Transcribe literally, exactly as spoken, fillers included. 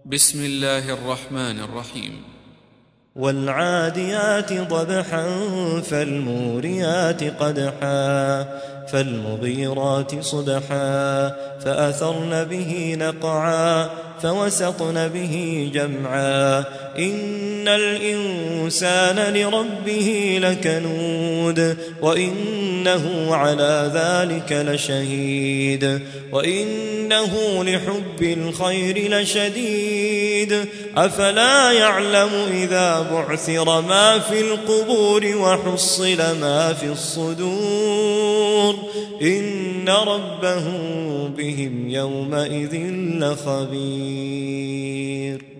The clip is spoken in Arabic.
بسم الله الرحمن الرحيم. والعاديات ضبحا فالموريات قدحا فالمغيرات صبحا فأثرن به نقعا فوسطن به جمعا إن الإنسان لربه لكنود وإنه على ذلك لشهيد وإنه لحب الخير لشديد أفلا يعلم إذا بعثر ما في القبور وحصل ما في الصدور إن ربهم بهم يومئذ لخبير.